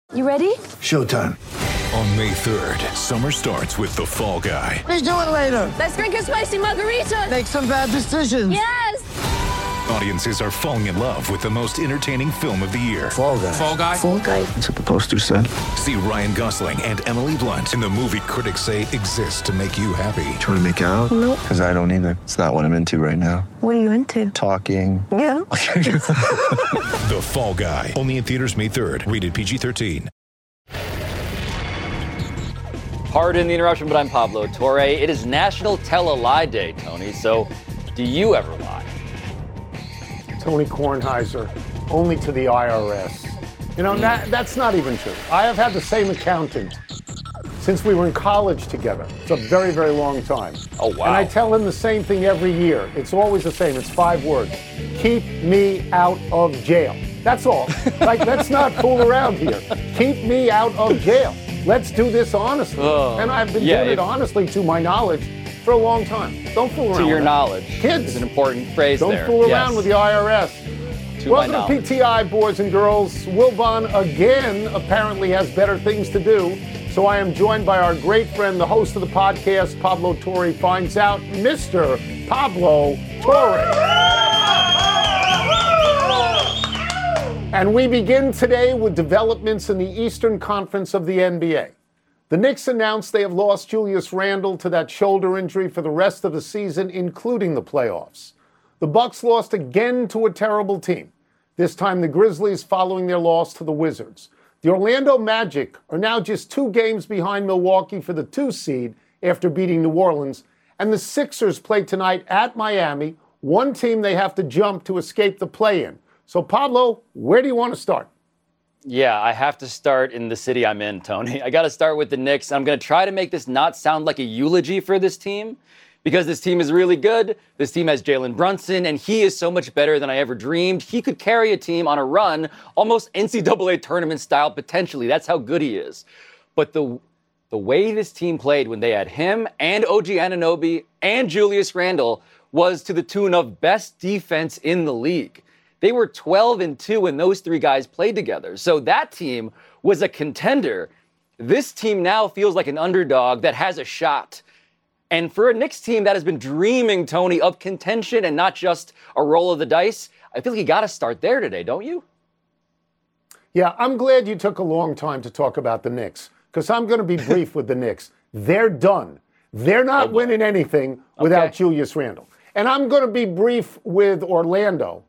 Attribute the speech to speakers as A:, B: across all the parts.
A: You ready?
B: Showtime.
C: On May 3rd, summer starts with The Fall Guy.
D: Let's do it later.
A: Let's drink a spicy margarita.
D: Make some bad decisions.
A: Yes!
C: Audiences are falling in love with the most entertaining film of the year.
B: Fall Guy.
C: Fall Guy?
A: Fall guy.
B: That's what the poster said.
C: See Ryan Gosling and Emily Blunt in the movie critics say exists to make you happy.
B: Trying to make it out?
A: Nope.
B: Because I don't either. It's not what I'm into right now.
A: What are you into?
B: Talking.
A: Yeah.
C: The Fall Guy. Only in theaters May 3rd. Rated PG-13.
E: Pardon the interruption, but I'm Pablo Torre. It is National Tell a Lie Day, Tony. So, do you ever lie?
F: Tony Kornheiser, only to the IRS. You know, that's not even true. I have had the same accountant since we were in college together. It's a very, very long time.
E: Oh, wow.
F: And I tell him the same thing every year. It's always the same. It's 5 words. Keep me out of jail. That's all. Like, let's not fool around here. Keep me out of jail. Let's do this honestly. And I've been doing it honestly, to my knowledge, for a long time. Don't fool around.
E: To your
F: with
E: knowledge.
F: Kids.
E: Is an important phrase
F: Don't
E: there.
F: fool around with the IRS.
E: To
F: Welcome
E: my
F: to
E: knowledge.
F: PTI, boys and girls. Wilbon again apparently has better things to do. So I am joined by our great friend, the host of the podcast, Pablo Torre Finds Out, Mr. Pablo Torre. And we begin today with developments in the Eastern Conference of the NBA. The Knicks announced they have lost Julius Randle to that shoulder injury for the rest of the season, including the playoffs. The Bucks lost again to a terrible team, this time the Grizzlies following their loss to the Wizards. The Orlando Magic are now just 2 games behind Milwaukee for the 2 seed after beating New Orleans, and the Sixers play tonight at Miami, one team they have to jump to escape the play-in. So, Pablo, where do you want to start?
E: Yeah, I have to start in the city I'm in, Tony. I got to start with the Knicks. I'm going to try to make this not sound like a eulogy for this team, because this team is really good. This team has Jalen Brunson, and he is so much better than I ever dreamed. He could carry a team on a run, almost NCAA tournament style, potentially. That's how good he is. But the way this team played when they had him and OG Anunoby and Julius Randle was to the tune of best defense in the league. They were 12-2 when those 3 guys played together. So that team was a contender. This team now feels like an underdog that has a shot. And for a Knicks team that has been dreaming, Tony, of contention and not just a roll of the dice, I feel like you got to start there today, don't you?
F: Yeah, I'm glad you took a long time to talk about the Knicks, because I'm going to be brief with the Knicks. They're done. They're not winning anything without Julius Randle. And I'm going to be brief with Orlando.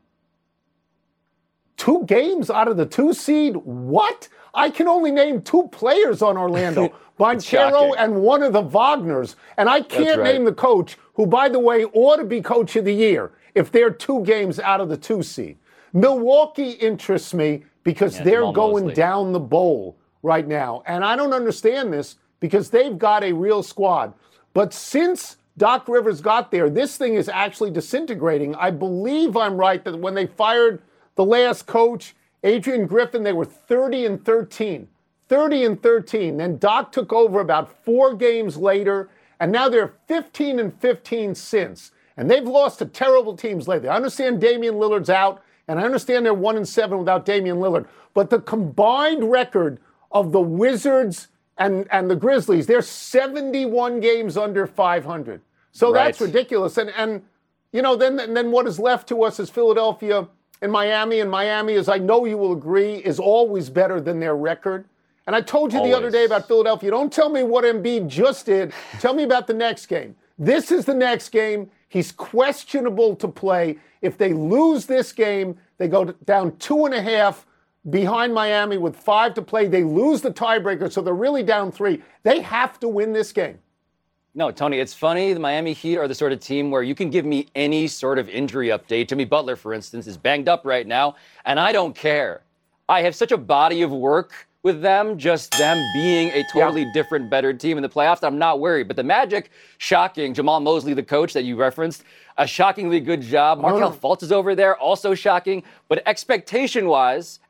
F: 2 games out of the 2 seed? What? I can only name 2 players on Orlando, Banchero and one of the Wagners. And I can't name the coach, who, by the way, ought to be coach of the year if they're 2 games out of the 2 seed. Milwaukee interests me because they're going down the bowl right now. And I don't understand this, because they've got a real squad. But since Doc Rivers got there, this thing is actually disintegrating. I believe I'm right that when they fired the last coach, Adrian Griffin, they were 30-13. 30-13. Then Doc took over about 4 games later, and now they're 15-15 since. And they've lost to terrible teams lately. I understand Damian Lillard's out, and I understand they're 1-7 without Damian Lillard. But the combined record of the Wizards and the Grizzlies, they're 71 games under 500. So that's ridiculous. And you know, then what is left to us is Philadelphia and Miami. And Miami, as I know you will agree, is always better than their record. And I told you the other day about Philadelphia, don't tell me what Embiid just did. Tell me about the next game. This is the next game. He's questionable to play. If they lose this game, they go down 2.5 behind Miami with 5 to play. They lose the tiebreaker, so they're really down 3. They have to win this game.
E: No, Tony, it's funny. The Miami Heat are the sort of team where you can give me any sort of injury update. Jimmy Butler, for instance, is banged up right now, and I don't care. I have such a body of work with them, just them being a totally different, better team in the playoffs. I'm not worried. But the Magic, shocking. Jamal Mosley, the coach that you referenced, a shockingly good job. Markelle Fultz is over there, also shocking. But expectation-wise,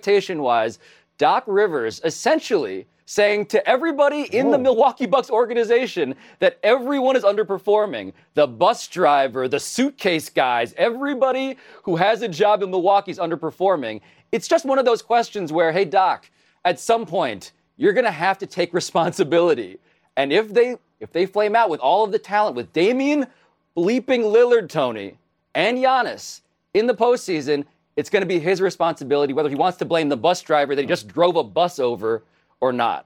E: Doc Rivers essentially saying to everybody in the Milwaukee Bucks organization that everyone is underperforming. The bus driver, the suitcase guys, everybody who has a job in Milwaukee is underperforming. It's just one of those questions where, hey, Doc, at some point, you're going to have to take responsibility. And if they flame out with all of the talent, with Damian bleeping Lillard, Tony, and Giannis in the postseason, it's going to be his responsibility whether he wants to blame the bus driver that he just drove a bus over or not.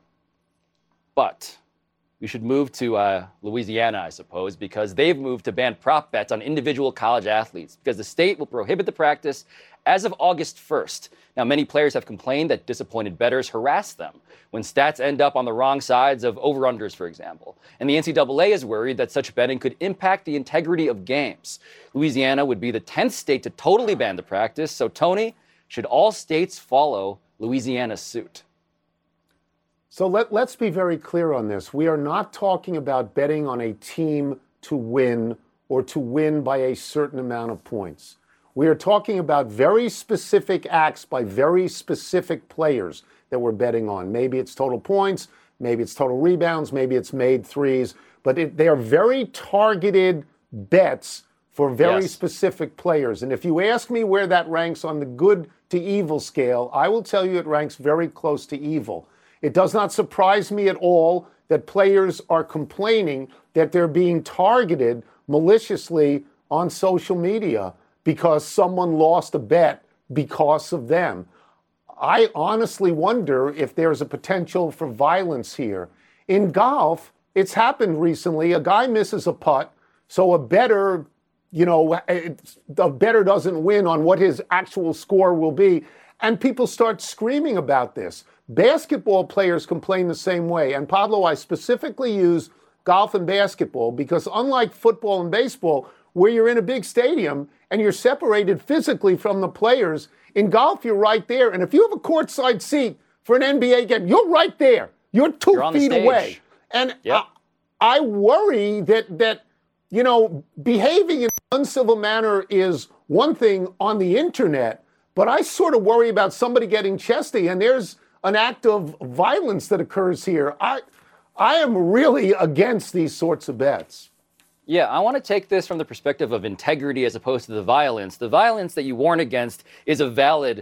E: But we should move to Louisiana, I suppose, because they've moved to ban prop bets on individual college athletes because the state will prohibit the practice as of August 1st. Now, many players have complained that disappointed bettors harass them when stats end up on the wrong sides of over-unders, for example. And the NCAA is worried that such betting could impact the integrity of games. Louisiana would be the 10th state to totally ban the practice. So, Tony, should all states follow Louisiana's suit?
F: So let's be very clear on this. We are not talking about betting on a team to win or to win by a certain amount of points. We are talking about very specific acts by very specific players that we're betting on. Maybe it's total points, maybe it's total rebounds, maybe it's made threes, but they are very targeted bets for very specific players. And if you ask me where that ranks on the good to evil scale, I will tell you it ranks very close to evil. It does not surprise me at all that players are complaining that they're being targeted maliciously on social media because someone lost a bet because of them. I honestly wonder if there's a potential for violence here. In golf, it's happened recently. A guy misses a putt, so a bettor, the bettor doesn't win on what his actual score will be, and people start screaming about this. Basketball players complain the same way. And Pablo, I specifically use golf and basketball because unlike football and baseball, where you're in a big stadium and you're separated physically from the players, in golf, you're right there. And if you have a courtside seat for an NBA game, you're right there. You're 2 feet away. And I worry that behaving in an uncivil manner is one thing on the internet, but I sort of worry about somebody getting chesty, and there's an act of violence that occurs here. I am really against these sorts of bets.
E: Yeah, I want to take this from the perspective of integrity as opposed to the violence. The violence that you warn against is a valid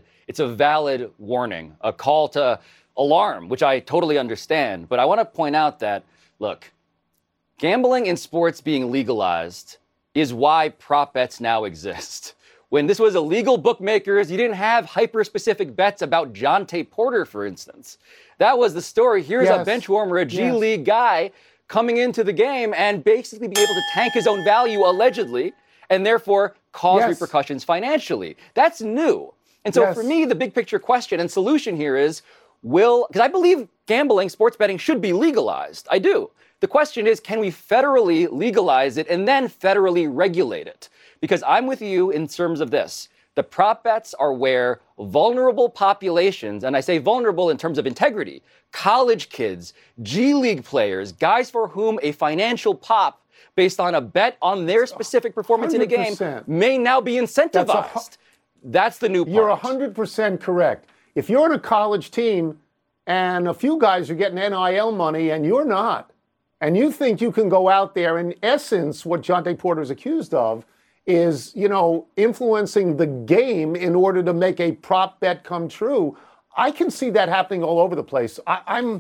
E: warning, a call to alarm, which I totally understand. But I want to point out that, look, gambling in sports being legalized is why prop bets now exist. When this was illegal bookmakers, you didn't have hyper-specific bets about Jontay Porter, for instance. That was the story. Here's a bench warmer, a G League guy, coming into the game and basically be able to tank his own value, allegedly, and therefore cause repercussions financially. That's new. And so for me, the big picture question and solution here is, because I believe gambling, sports betting should be legalized. I do. The question is, can we federally legalize it and then federally regulate it? Because I'm with you in terms of this. The prop bets are where vulnerable populations, and I say vulnerable in terms of integrity, college kids, G League players, guys for whom a financial pop based on a bet on their specific performance 100%. In a game may now be incentivized. That's the new part.
F: You're 100% correct. If you're on a college team and a few guys are getting NIL money and you're not, and you think you can go out there, in essence, what Jontay Porter is accused of is, influencing the game in order to make a prop bet come true. I can see that happening all over the place. I'm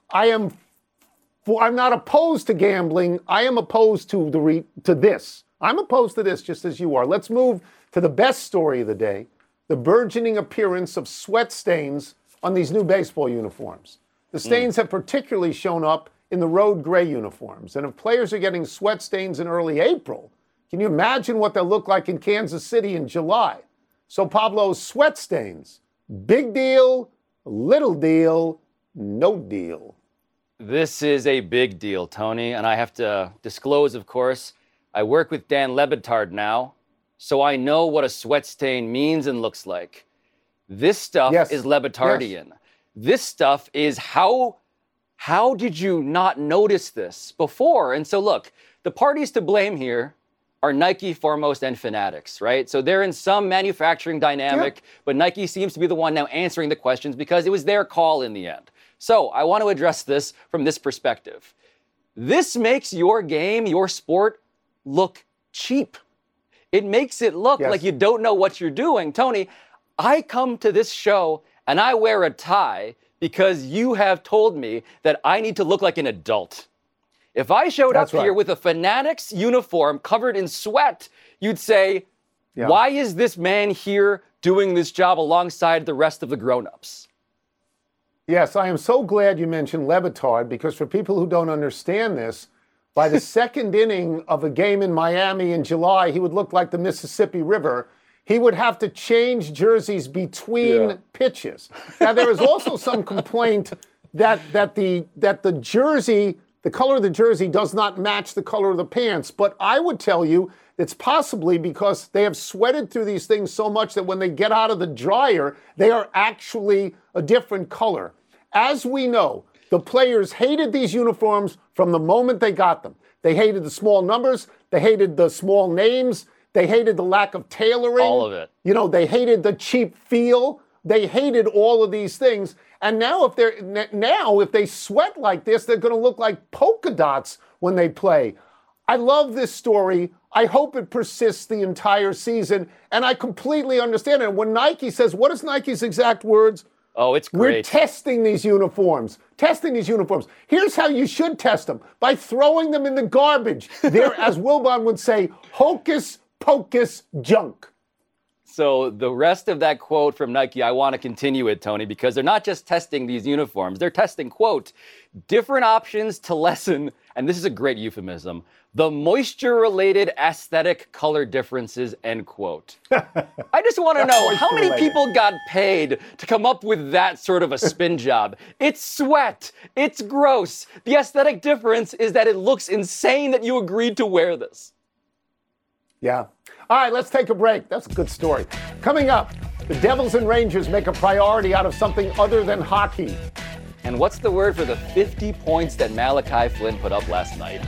F: not opposed to gambling. I am opposed to this. I'm opposed to this just as you are. Let's move to the best story of the day, the burgeoning appearance of sweat stains on these new baseball uniforms. The stains have particularly shown up in the road gray uniforms. And if players are getting sweat stains in early April, can you imagine what they'll look like in Kansas City in July? So, Pablo, sweat stains, big deal, little deal, no deal.
E: This is a big deal, Tony, and I have to disclose, of course, I work with Dan Le Batard now, so I know what a sweat stain means and looks like. This stuff is Le Batardian. Yes. This stuff is how did you not notice this before? And so, look, the parties to blame here are Nike, Foremost, and Fanatics, right? So they're in some manufacturing dynamic, but Nike seems to be the one now answering the questions because it was their call in the end. So I want to address this from this perspective. This makes your game, your sport, look cheap. It makes it look like you don't know what you're doing. Tony, I come to this show and I wear a tie because you have told me that I need to look like an adult. If I showed up here with a Fanatics uniform covered in sweat, you'd say, why is this man here doing this job alongside the rest of the grown-ups?
F: Yes, I am so glad you mentioned Le Batard, because for people who don't understand this, by the second inning of a game in Miami in July, he would look like the Mississippi River. He would have to change jerseys between pitches. Now, there is also some complaint that the jersey, the color of the jersey does not match the color of the pants. But I would tell you it's possibly because they have sweated through these things so much that when they get out of the dryer, they are actually a different color. As we know, the players hated these uniforms from the moment they got them. They hated the small numbers. They hated the small names. They hated the lack of tailoring.
E: All of it.
F: You know, they hated the cheap feel. They hated all of these things. And now if they sweat like this, they're going to look like polka dots when they play. I love this story. I hope it persists the entire season. And I completely understand it. When Nike says, what is Nike's exact words?
E: Oh, it's great.
F: We're testing these uniforms. Here's how you should test them. By throwing them in the garbage. They're, as Wilbon would say, hocus pocus junk.
E: So the rest of that quote from Nike, I want to continue it, Tony, because they're not just testing these uniforms. They're testing, quote, different options to lessen, and this is a great euphemism, the moisture-related aesthetic color differences, end quote. I just want to know, how many people got paid to come up with that sort of a spin job? It's sweat. It's gross. The aesthetic difference is that it looks insane that you agreed to wear this.
F: Yeah. All right, let's take a break. That's a good story. Coming up, the Devils and Rangers make a priority out of something other than hockey.
E: And what's the word for the 50 points that Malachi Flynn put up last night?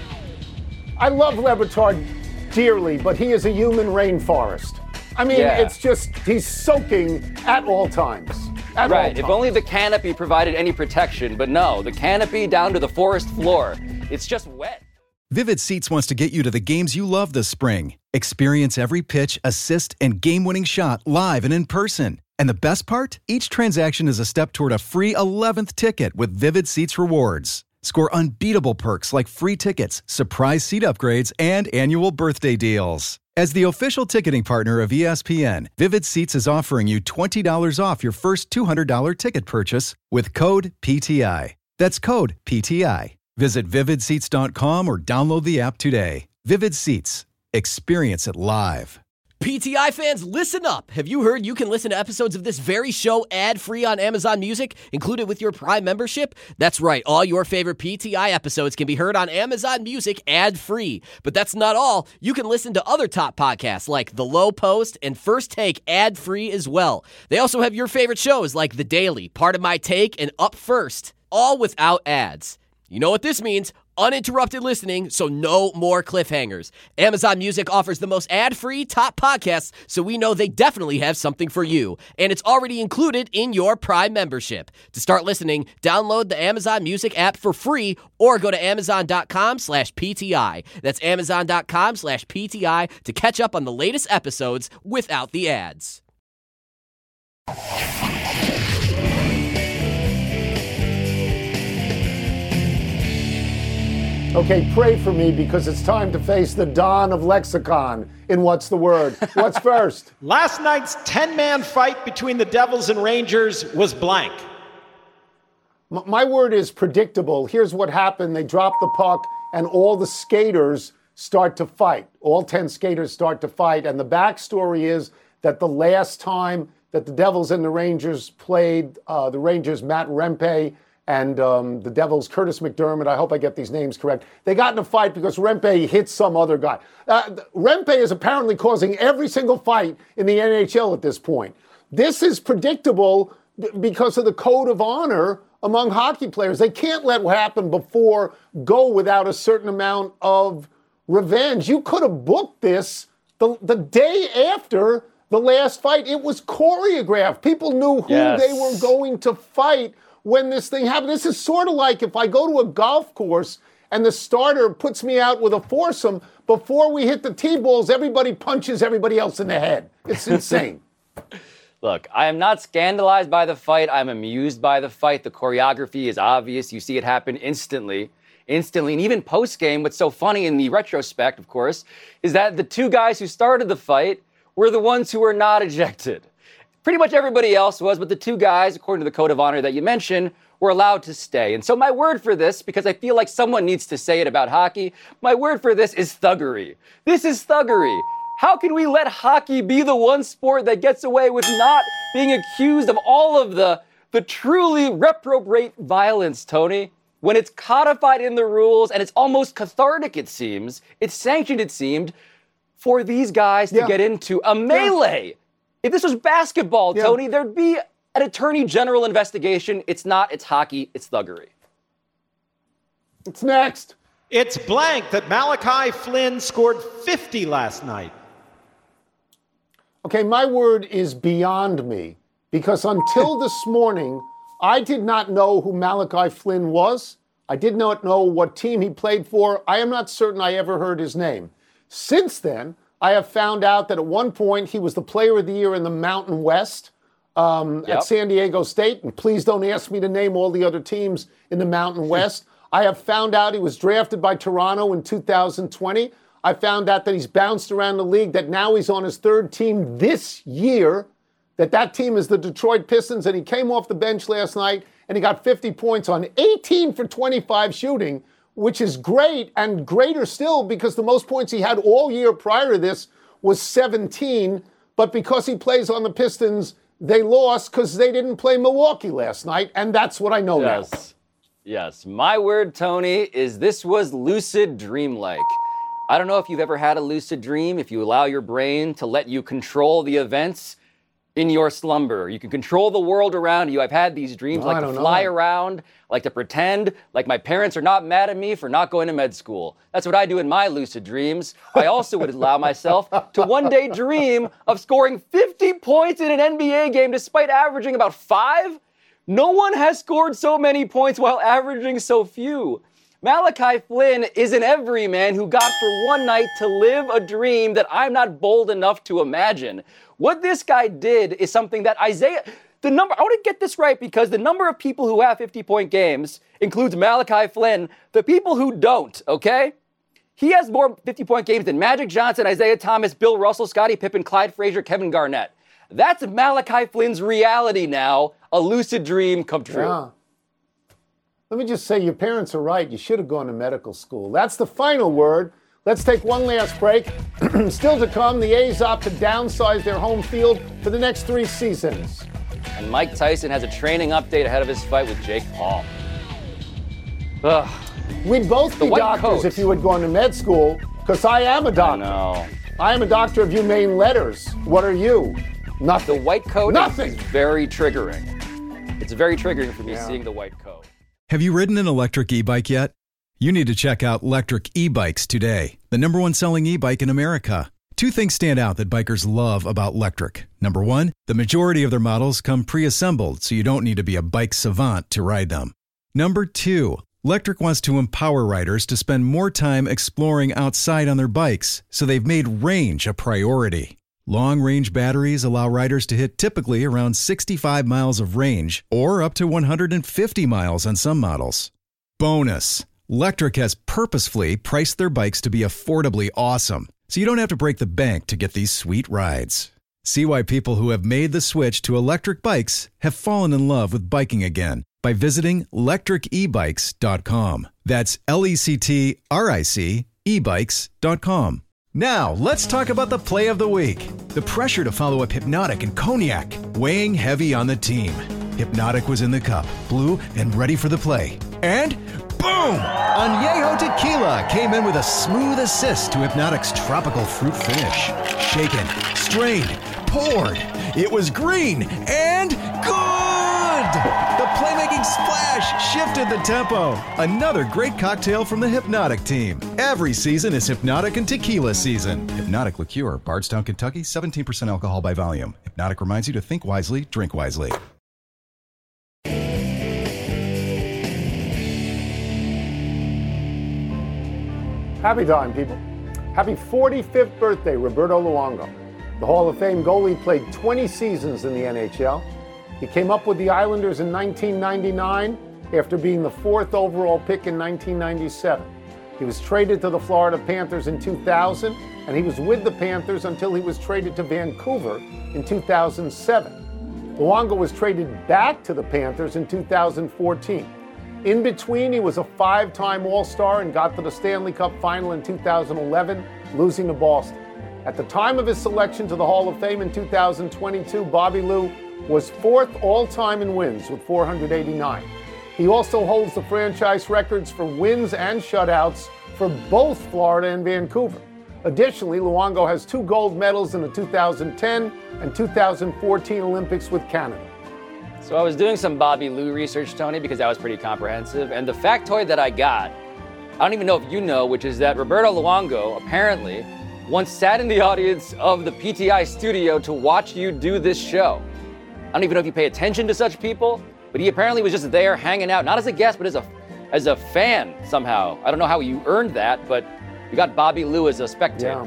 F: I love Le Batard dearly, but he is a human rainforest. I mean, it's just, he's soaking at all times.
E: If only the canopy provided any protection, but no, the canopy down to the forest floor. It's just wet.
G: Vivid Seats wants to get you to the games you love this spring. Experience every pitch, assist, and game-winning shot live and in person. And the best part? Each transaction is a step toward a free 11th ticket with Vivid Seats rewards. Score unbeatable perks like free tickets, surprise seat upgrades, and annual birthday deals. As the official ticketing partner of ESPN, Vivid Seats is offering you $20 off your first $200 ticket purchase with code PTI. That's code PTI. Visit vividseats.com or download the app today. Vivid Seats. Experience it live.
H: PTI fans, listen up. Have you heard you can listen to episodes of this very show ad-free on Amazon Music, included with your Prime membership? That's right. All your favorite PTI episodes can be heard on Amazon Music ad-free. But that's not all. You can listen to other top podcasts like The Low Post and First Take ad-free as well. They also have your favorite shows like The Daily, Part of My Take, and Up First, all without ads. You know what this means? Uninterrupted listening, so no more cliffhangers. Amazon Music offers the most ad-free top podcasts, so we know they definitely have something for you. And it's already included in your Prime membership. To start listening, download the Amazon Music app for free or go to amazon.com/PTI. That's amazon.com/PTI to catch up on the latest episodes without the ads.
F: Okay, pray for me because it's time to face the dawn of lexicon in What's the Word. What's first?
I: Last night's 10-man fight between the Devils and Rangers was blank.
F: My word is predictable. Here's what happened. They drop the puck and all the skaters start to fight. All 10 skaters start to fight. And the backstory is that the last time that the Devils and the Rangers played, the Rangers' Matt Rempe and the Devils' Curtis McDermott, I hope I get these names correct, they got in a fight because Rempe hit some other guy. Rempe is apparently causing every single fight in the NHL at this point. This is predictable because of the code of honor among hockey players. They can't let what happened before go without a certain amount of revenge. You could have booked this the day after the last fight. It was choreographed. People knew who they were going to fight when this thing happened. This is sort of like if I go to a golf course and the starter puts me out with a foursome, before we hit the tee balls, everybody punches everybody else in the head. It's insane.
E: Look, I am not scandalized by the fight. I'm amused by the fight. The choreography is obvious. You see it happen instantly. And even post-game, what's so funny in the retrospect, of course, is that the two guys who started the fight were the ones who were not ejected. Pretty much everybody else was, but the two guys, according to the code of honor that you mentioned, were allowed to stay. And so my word for this, because I feel like someone needs to say it about hockey, my word for this is thuggery. This is thuggery. How can we let hockey be the one sport that gets away with not being accused of all of the truly reprobate violence, Tony? When it's codified in the rules and it's almost cathartic, it seems, it's sanctioned, it seemed, for these guys to get into a melee. If this was basketball, Tony, there'd be an attorney general investigation. It's not, it's hockey, it's thuggery.
F: It's next.
I: It's blank that Malachi Flynn scored 50 last night.
F: Okay, my word is beyond me, because until this morning, I did not know who Malachi Flynn was. I did not know what team he played for. I am not certain I ever heard his name. Since then, I have found out that at one point he was the player of the year in the Mountain West at San Diego State. And please don't ask me to name all the other teams in the Mountain West. I have found out he was drafted by Toronto in 2020. I found out that he's bounced around the league, that now he's on his third team this year, that team is the Detroit Pistons, and he came off the bench last night and he got 50 points on 18 for 25 shooting, which is great, and greater still because the most points he had all year prior to this was 17, but because he plays on the Pistons, they lost because they didn't play Milwaukee last night, and that's what I know now.
E: Yes, my word, Tony, is this was lucid dreamlike. I don't know if you've ever had a lucid dream, if you allow your brain to let you control the events in your slumber. You can control the world around you. I've had these dreams, like to fly around, like to pretend like my parents are not mad at me for not going to med school. That's what I do in my lucid dreams. I also would allow myself to one day dream of scoring 50 points in an NBA game despite averaging about 5. No one has scored so many points while averaging so few. Malachi Flynn is an everyman who got for one night to live a dream that I'm not bold enough to imagine. What this guy did is something that I want to get this right because the number of people who have 50-point games includes Malachi Flynn, the people who don't, okay? He has more 50-point games than Magic Johnson, Isaiah Thomas, Bill Russell, Scottie Pippen, Clyde Frazier, Kevin Garnett. That's Malachi Flynn's reality now, a lucid dream come true.
F: Yeah. Let me just say, your parents are right. You should have gone to medical school. That's the final word. Let's take one last break. Still to come, the A's opt to downsize their home field for the next 3 seasons.
E: And Mike Tyson has a training update ahead of his fight with Jake Paul. Ugh.
F: We'd both be doctors if you had gone to med school, because I am a doctor.
E: I know.
F: I am a doctor of humane letters. What are you? Nothing.
E: The white coat
F: Nothing.
E: is very triggering. It's very triggering for me seeing the white coat.
G: Have you ridden an electric e-bike yet? You need to check out Lectric E-Bikes today, the #1 selling e-bike in America. 2 things stand out that bikers love about Lectric. Number 1, the majority of their models come pre-assembled, so you don't need to be a bike savant to ride them. Number 2, Lectric wants to empower riders to spend more time exploring outside on their bikes, so they've made range a priority. Long-range batteries allow riders to hit typically around 65 miles of range or up to 150 miles on some models. Bonus, Lectric has purposefully priced their bikes to be affordably awesome, so you don't have to break the bank to get these sweet rides. See why people who have made the switch to electric bikes have fallen in love with biking again by visiting lectricebikes.com. That's LECTRIC ebikes.com. Now, let's talk about the play of the week. The pressure to follow up Hypnotic and Cognac, weighing heavy on the team. Hypnotic was in the cup, blue, and ready for the play. And boom! Añejo Tequila came in with a smooth assist to Hypnotic's tropical fruit finish. Shaken, strained, poured. It was green and good! The playmaking splash shifted the tempo. Another great cocktail from the Hypnotic team. Every season is Hypnotic and Tequila season. Hypnotic Liqueur, Bardstown, Kentucky, 17% alcohol by volume. Hypnotic reminds you to think wisely, drink wisely.
F: Happy time, people. Happy 45th birthday, Roberto Luongo. The Hall of Fame goalie played 20 seasons in the NHL. He came up with the Islanders in 1999 after being the 4th overall pick in 1997. He was traded to the Florida Panthers in 2000, and he was with the Panthers until he was traded to Vancouver in 2007. Luongo was traded back to the Panthers in 2014. In between, he was a 5-time All-Star and got to the Stanley Cup Final in 2011, losing to Boston. At the time of his selection to the Hall of Fame in 2022, Bobby Lou was 4th all-time in wins with 489. He also holds the franchise records for wins and shutouts for both Florida and Vancouver. Additionally, Luongo has 2 gold medals in the 2010 and 2014 Olympics with Canada.
E: So I was doing some Bobby Lou research, Tony, because that was pretty comprehensive. And the factoid that I got, I don't even know if you know, which is that Roberto Luongo apparently once sat in the audience of the PTI studio to watch you do this show. I don't even know if you pay attention to such people, but he apparently was just there hanging out, not as a guest, but as a fan somehow. I don't know how you earned that, but you got Bobby Lou as a spectator.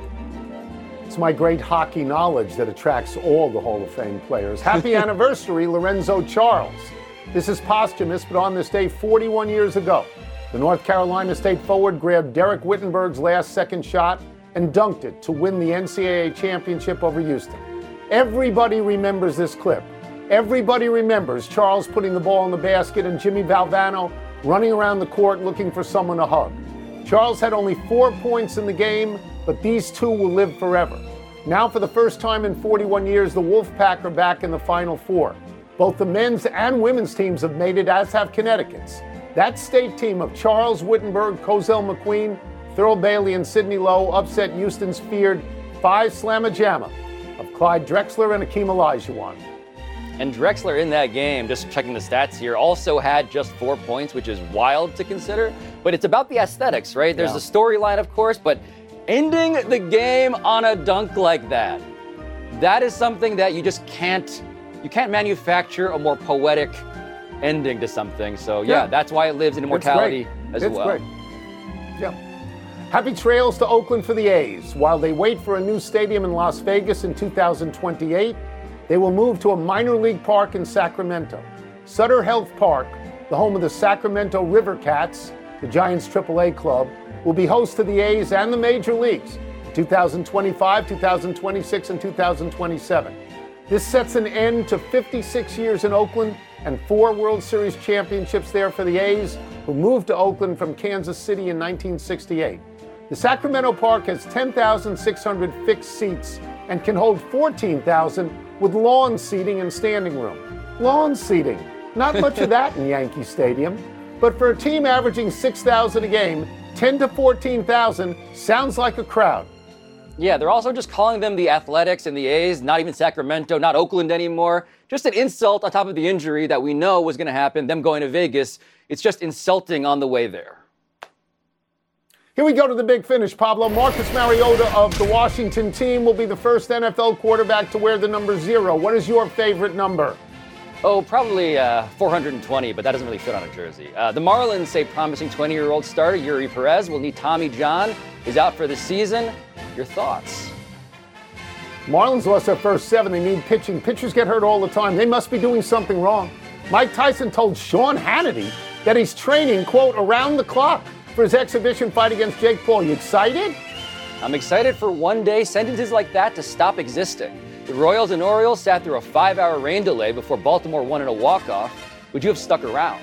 F: Yeah. It's my great hockey knowledge that attracts all the Hall of Fame players. Happy anniversary, Lorenzo Charles. This is posthumous, but on this day 41 years ago, the North Carolina State forward grabbed Derek Wittenberg's last second shot and dunked it to win the NCAA championship over Houston. Everybody remembers this clip. Everybody remembers Charles putting the ball in the basket and Jimmy Valvano running around the court looking for someone to hug. Charles had only 4 points in the game, but these two will live forever. Now, for the first time in 41 years, the Wolfpack are back in the Final Four. Both the men's and women's teams have made it, as have Connecticut's. That state team of Charles, Wittenberg, Cozell McQueen, Thurl Bailey, and Sidney Lowe upset Houston's feared 5-slamma-jamma of Clyde Drexler and Akeem Olajuwon.
E: And Drexler in that game, just checking the stats here, also had just 4 points, which is wild to consider. But it's about the aesthetics, right? There's a storyline, of course, but ending the game on a dunk like that is something that you just can't manufacture a more poetic ending to something. So yeah, that's why it lives in immortality as well.
F: It's great. Yeah. Happy trails to Oakland for the A's. While they wait for a new stadium in Las Vegas in 2028, they will move to a minor league park in Sacramento. Sutter Health Park, the home of the Sacramento River Cats, the Giants' AAA club, will be host to the A's and the major leagues in 2025, 2026, and 2027. This sets an end to 56 years in Oakland and 4 World Series championships there for the A's, who moved to Oakland from Kansas City in 1968. The Sacramento Park has 10,600 fixed seats and can hold 14,000 with lawn seating and standing room. Lawn seating. Not much of that in Yankee Stadium. But for a team averaging 6,000 a game, 10 to 14,000 sounds like a crowd.
E: Yeah, they're also just calling them the Athletics and the A's, not even Sacramento, not Oakland anymore. Just an insult on top of the injury that we know was going to happen, them going to Vegas. It's just insulting on the way there.
F: Here we go to the big finish, Pablo. Marcus Mariota of the Washington team will be the first NFL quarterback to wear the number 0. What is your favorite number?
E: Oh, probably 420, but that doesn't really fit on a jersey. The Marlins say promising 20-year-old starter Yuri Perez will need Tommy John, is out for the season. Your thoughts?
F: Marlins lost their first 7. They need pitching. Pitchers get hurt all the time. They must be doing something wrong. Mike Tyson told Sean Hannity that he's training, quote, around the clock for his exhibition fight against Jake Paul. You excited?
E: I'm excited for one day sentences like that to stop existing. The Royals and Orioles sat through a 5-hour rain delay before Baltimore won in a walk-off. Would you have stuck around?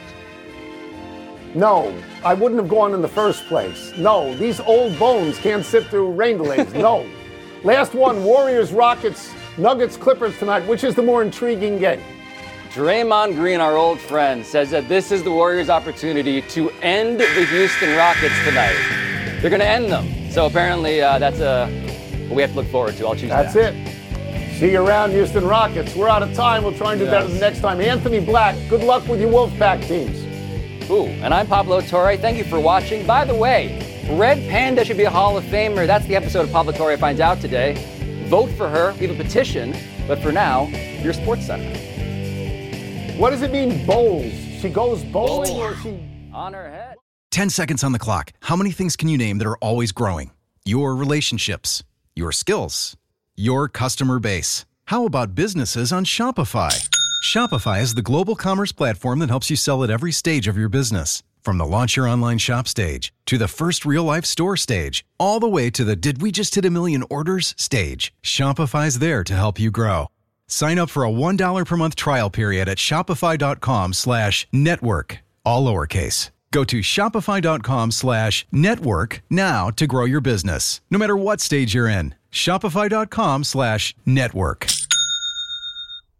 F: No, I wouldn't have gone in the first place. No, these old bones can't sit through rain delays. No. Last one, Warriors, Rockets, Nuggets, Clippers tonight. Which is the more intriguing game?
E: Draymond Green, our old friend, says that this is the Warriors' opportunity to end the Houston Rockets tonight. They're going to end them. So apparently that's what we have to look forward to. I'll choose that.
F: That's it. See you around, Houston Rockets. We're out of time. We'll try and do better the next time. Anthony Black, good luck with your Wolfpack teams.
E: Ooh, and I'm Pablo Torre. Thank you for watching. By the way, Red Panda should be a Hall of Famer. That's the episode of Pablo Torre finds out today. Vote for her. We have a petition. But for now, your Sports Center.
F: What does it mean, bowls? She goes bowling or she...
E: On her head.
G: 10 seconds on the clock. How many things can you name that are always growing? Your relationships, your skills, your customer base. How about businesses on Shopify? Shopify is the global commerce platform that helps you sell at every stage of your business. From the launch your online shop stage, to the first real-life store stage, all the way to the did we just hit a million orders stage, Shopify's there to help you grow. Sign up for a $1 per month trial period at shopify.com/network, all lowercase. Go to shopify.com/network now to grow your business, no matter what stage you're in. Shopify.com/network.